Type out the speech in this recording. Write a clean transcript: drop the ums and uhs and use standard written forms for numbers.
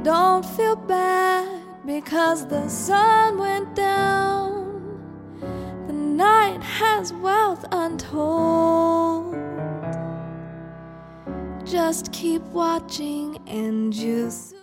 don't feel bad because the sun went down. The night has wealth untold. Just keep watching and you